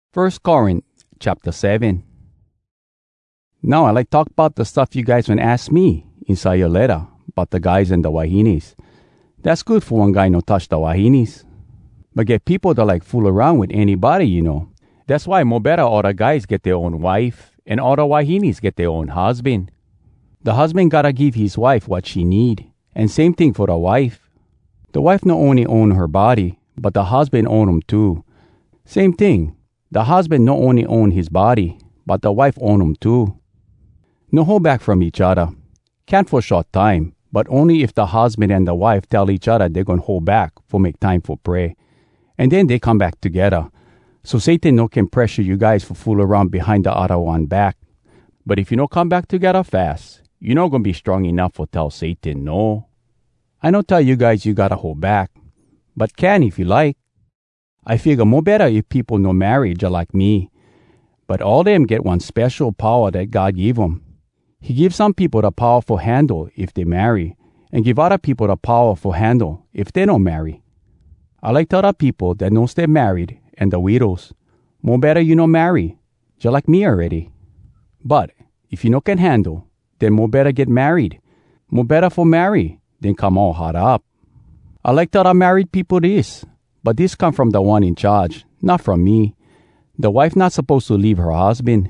First Corinth chapter 7. Now I like talk about the stuff you guys when ask me inside your letter about the guys and the wahinis. That's good for one guy no touch the wahinis. But get people that like fool around with anybody. That's why more better all the guys get their own wife and all the wahinis get their own husband. The husband gotta give his wife what she need. And same thing for the wife. The wife not only own her body, but the husband own him too. Same thing. The husband not only own his body, but the wife own him too. No hold back from each other. Can't for short time, but only if the husband and the wife tell each other they're gonna hold back for make time for pray. And then they come back together. So Satan no can pressure you guys for fool around behind the other one back. But if you no come back together fast, you're not gonna be strong enough for tell Satan no. I don't tell you guys you gotta hold back, but can if you like. I figure more better if people no marry just like me. But all them get one special power that God give them. He gives some people the power for handle if they marry, and give other people the power for handle if they don't marry. I like to other people that no stay married and the widows. More better you no marry, just like me already. But if you no can handle, then more better get married. More better for marry than come all hot up. I like to other married people this. But this come from the one in charge, not from me. The wife not supposed to leave her husband.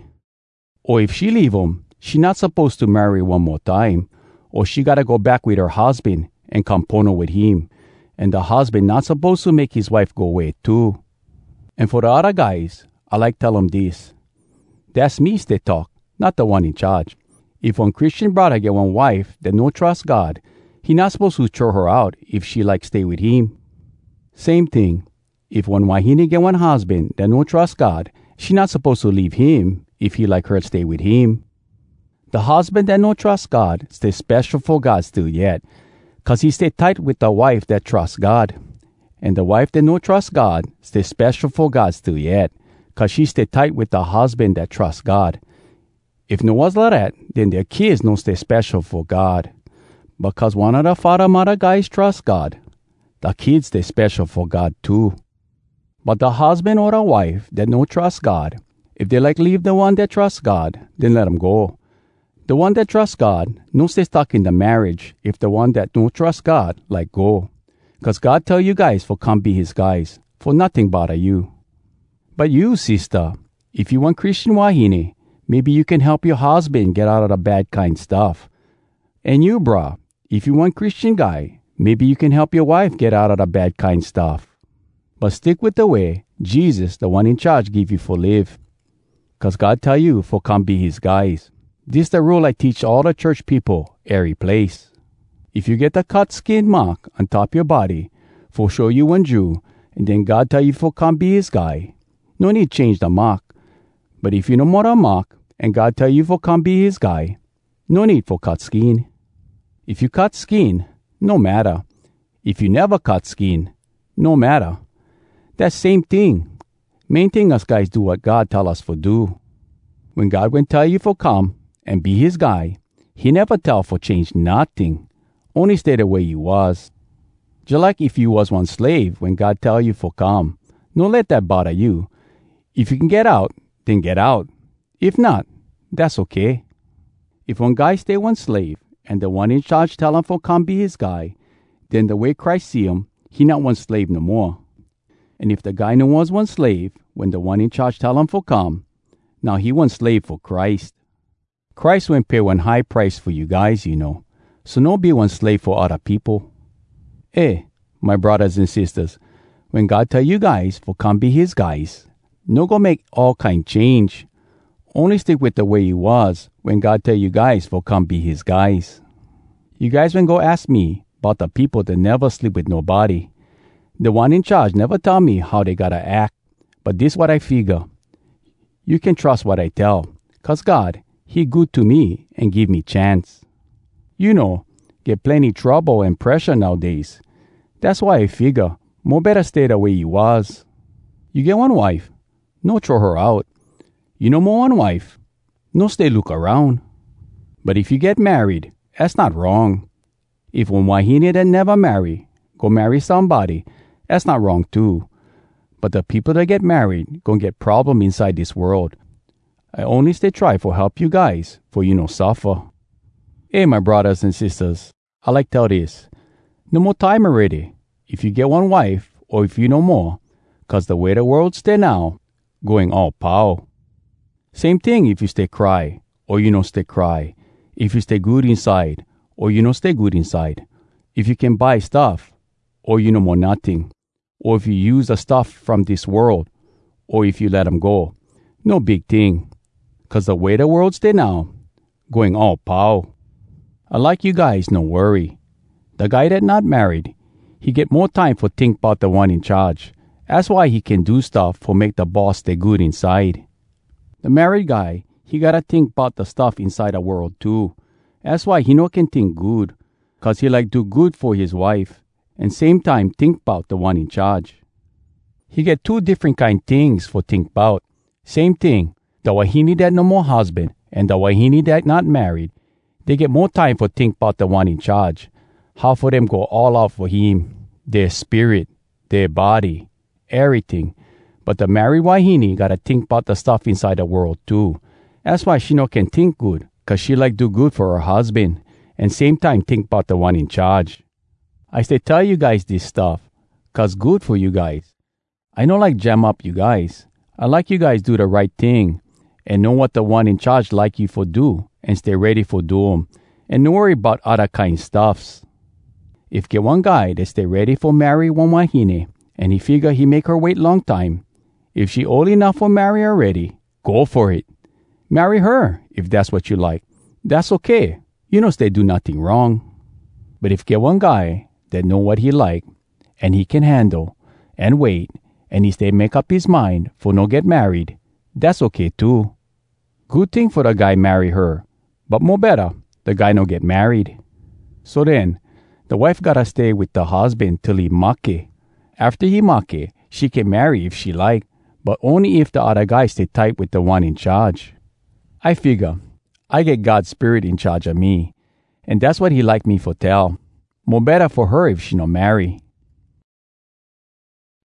Or if she leave him, she not supposed to marry one more time. Or she gotta go back with her husband and come pono with him. And the husband not supposed to make his wife go away too. And for the other guys, I like tell them this. That's me they talk, not the one in charge. If one Christian brother get one wife that no trust God, he not supposed to throw her out if she like stay with him. Same thing. If one wahine get one husband that no trust God, she not supposed to leave him if he like her stay with him. The husband that no trust God stay special for God still yet, cause he stay tight with the wife that trust God. And the wife that no trust God stay special for God still yet, cause she stay tight with the husband that trust God. If no was like that, then their kids no stay special for God. Because one of the father mother guys trust God, the kids stay special for God too. But the husband or the wife that no trust God, if they like leave the one that trusts God, then let them go. The one that trusts God no stay stuck in the marriage if the one that no trust God like go. Cause God tell you guys for come be his guys, for nothing bother you. But you, sister, if you want Christian wahine, maybe you can help your husband get out of the bad kind stuff. And you, brah, if you want Christian guy, maybe you can help your wife get out of the bad kind stuff. But stick with the way Jesus, the one in charge, give you for live. Cause God tell you for come be his guys. This the rule I teach all the church people every place. If you get the cut skin mark on top your body, for show you one Jew, and then God tell you for come be his guy, no need change the mark. But if you no more a mark, and God tell you for come be his guy, no need for cut skin. If you cut skin, no matter. If you never cut skin, no matter. That same thing. Main thing us guys do what God tell us for do. When God will tell you for come and be his guy, he never tell for change nothing. Only stay the way you was. Just like if you was one slave when God tell you for come, no let that bother you. If you can get out, then get out. If not, that's okay. If one guy stay one slave, and the one in charge tell him for come be his guy, then the way Christ see him, he not one slave no more. And if the guy no was one slave, when the one in charge tell him for come, now he one slave for Christ. Christ went pay one high price for you guys, so no be one slave for other people. My brothers and sisters, when God tell you guys for come be his guys, no go make all kind change. Only stick with the way you was when God tell you guys for come be his guys. You guys when go ask me about the people that never sleep with nobody. The one in charge never tell me how they gotta act, but this what I figure. You can trust what I tell, cause God, he good to me and give me chance. Get plenty trouble and pressure nowadays. That's why I figure more better stay the way you was. You get one wife, no throw her out. You no more one wife, no stay look around. But if you get married, that's not wrong. If one wahine that never marry, go marry somebody, that's not wrong too. But the people that get married gon' get problem inside this world. I only stay try for help you guys, for you no suffer. Hey, my brothers and sisters, I like tell this. No more time already. If you get one wife, or if you no more, 'cause the way the world stay now, going all pow. Same thing if you stay cry, or you no stay cry. If you stay good inside, or you no stay good inside. If you can buy stuff, or you no more nothing. Or if you use the stuff from this world, or if you let them go. No big thing. 'Cause the way the world stay now, going all pow. I like you guys, no worry. The guy that not married, he get more time for think about the one in charge. That's why he can do stuff for make the boss stay good inside. The married guy, he gotta think about the stuff inside the world too. That's why he no can think good, 'cause he like do good for his wife, and same time think about the one in charge. He get two different kind things for think about. Same thing, the wahine that no more husband and the wahine that not married, they get more time for think about the one in charge. How for them go all out for him, their spirit, their body, everything. But the married wahine gotta think about the stuff inside the world too. That's why she no can think good, 'cause she like do good for her husband, and same time think about the one in charge. I stay tell you guys this stuff, 'cause good for you guys. I no like jam up you guys. I like you guys do the right thing, and know what the one in charge like you for do, and stay ready for do 'em, and no worry about other kind stuffs. If get one guy that stay ready for marry one wahine, and he figure he make her wait long time, if she old enough for marry already, go for it. Marry her, if that's what you like. That's okay. You know stay do nothing wrong. But if get one guy that know what he like, and he can handle, and wait, and he stay make up his mind for no get married, that's okay too. Good thing for the guy marry her, but more better, the guy no get married. So then, the wife gotta stay with the husband till he make. After he make, she can marry if she like, but only if the other guy stay tight with the one in charge. I figure, I get God's spirit in charge of me, and that's what he like me for tell. More better for her if she no marry.